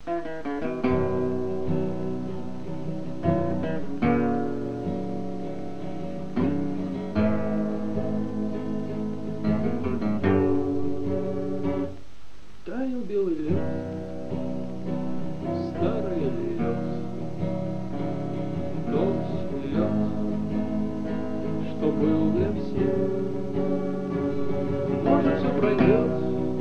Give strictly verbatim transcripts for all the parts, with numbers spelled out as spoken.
Таял белый лес, старый лес, тот лед, что был для всех. Может, все пройдет,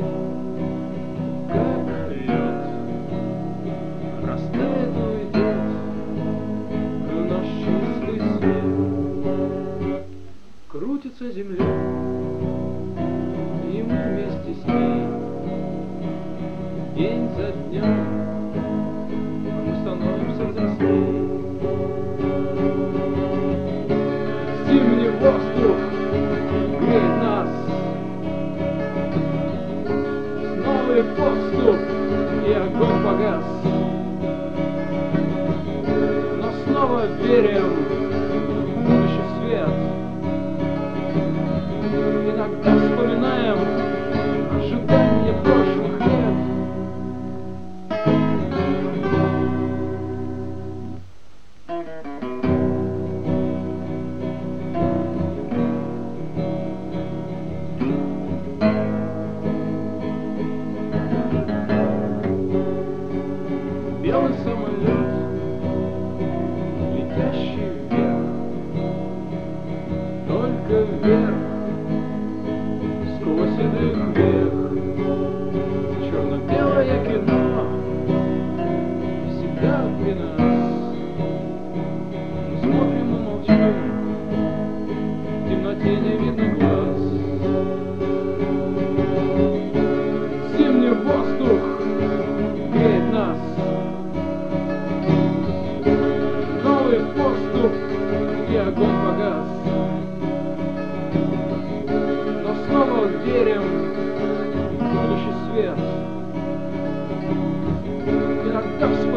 как лед, растает, уйдет наш чистый свет. Крутится земля, и мы вместе с ней. День за днем мы становимся взрослее. Зимний воздух греет нас, снова и подступ, и огонь погас. Но снова верим в будущий свет. Иногда вспоминаем ожидания прошлых лет. Белый самолет, летящий вверх, только вверх, сквозь седых вверх. Черно-белое кино всегда при нас. Мы смотрим и молчим, в темноте не видно глаз. Зимний воздух греет нас, новый поступ, и огонь погас. Но снова верим в будущий свет. Иногда